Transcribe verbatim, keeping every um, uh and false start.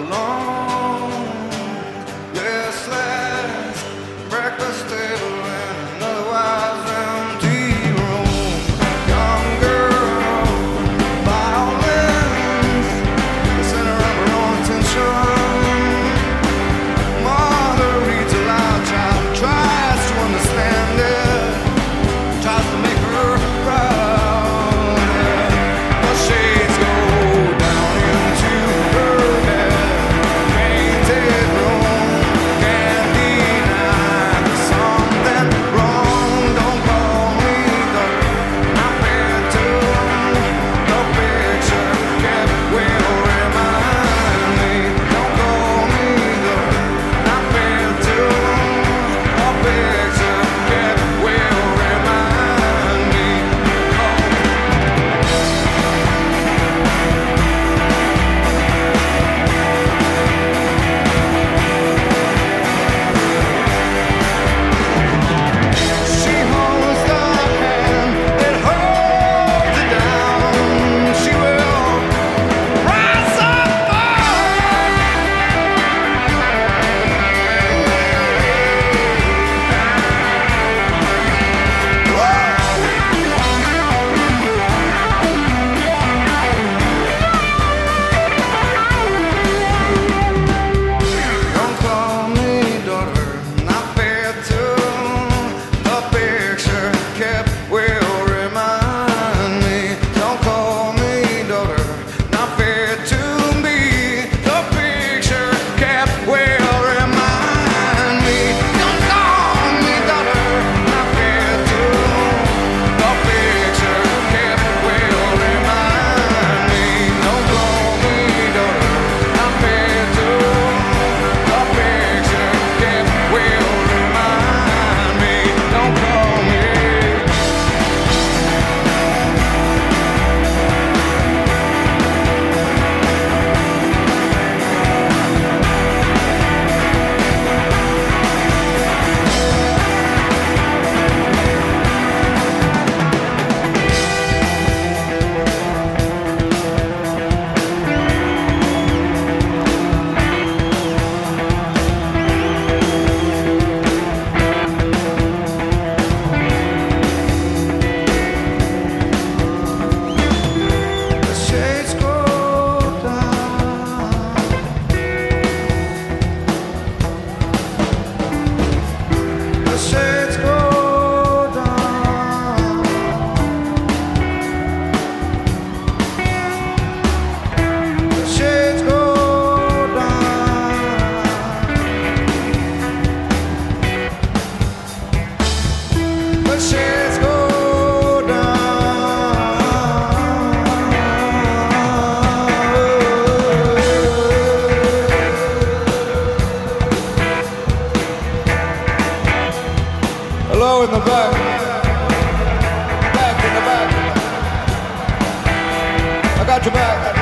alone. Yes, last breakfast table in an otherwise empty room. Young girl, violins, the center of her own attention. Mother reads aloud, child tries to understand it, tries to make her proud. The shades go down into her head, painted room, can't deny there's something wrong. Don't call me the not fair to the picture kept will remind me. Don't call me the not fair to the picture kept will remind me. She holds the hand that holds it down. She will rise up. Don't call me daughter, not fair to the picture kept will remind me. Don't call me daughter, not fair to me. The picture kept will remind me. Don't call me daughter, not fair to the picture kept will remind me. Don't call me daughter, not fair to the picture kept will remind me. Don't call me. The shades go down. The shades go down. The shades go down. The shades go down. Hello in the back. Back in the back. I got your back.